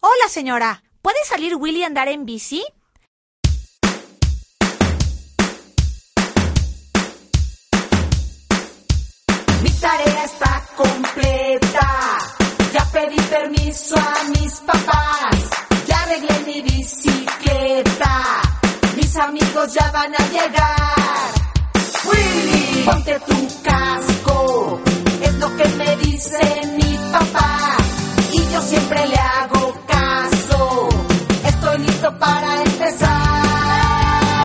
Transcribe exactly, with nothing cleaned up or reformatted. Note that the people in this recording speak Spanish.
Hola, señora. ¿Puede salir Willy a andar en bici? Mi tarea está completa. Ya pedí permiso a mis papás. Ya arreglé mi bicicleta. Mis amigos ya van a llegar. Willy, ponte tu casco. Es lo que me dice mi papá. Y yo siempre le hago